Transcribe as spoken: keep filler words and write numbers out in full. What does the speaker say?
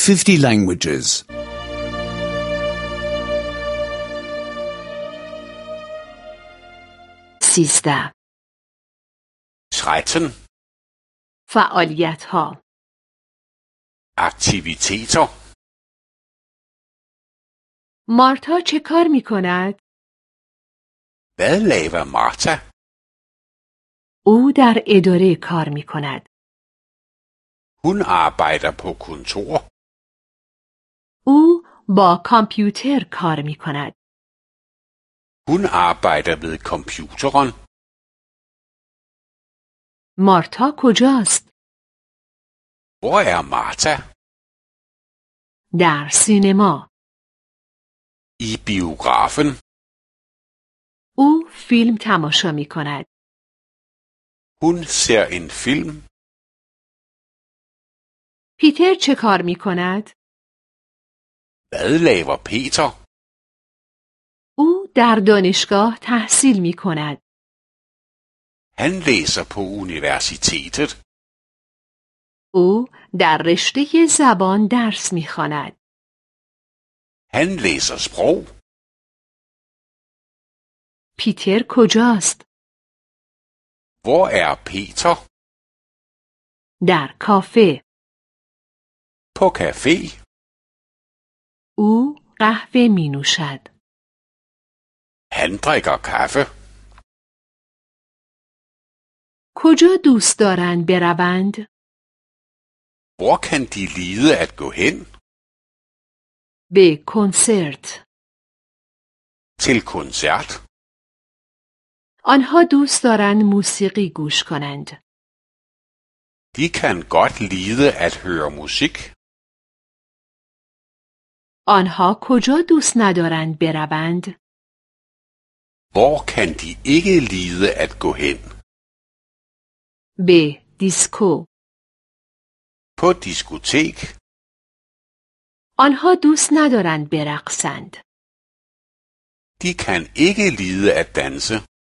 fifty languages. سیزده. tretten. فعالیت ها. Aktiviteter. مارتا چه کار می کند؟ Hvad laver Martha? او در اداره کار می کند. Hun arbejder på kontor. او با کامپیوتر کار می کند. Hun arbejder ved computeren. مارتا کجاست؟ Hvor er Martha? در سینما. I biografen. او فیلم تماشا می کند. Hun ser en film. پیتر چه کار می کند؟ Hvad laver Peter? او در دانشگاه تحصیل می کند. Han læser på universitetet. او در رشته زبان درس می خواند. Han læser sprog. پیتر کجاست؟ Hvor er Peter? در کافه. På café. او قهوه می نوشد. Han drikker kaffe. کجا دوست دارند بروند؟ Hvor kan de lide at gå hen? به کنسرت. Til koncert. آنها دوست دارند موسیقی گوش کنند. De kan godt lide at høre musik. آنها کجا دوست ندارند بروند؟ Hvor kan de ikke lide at gå hen? به دیسکو. På diskotek. آنها دوست ندارند برقصند. De kan ikke lide at danse.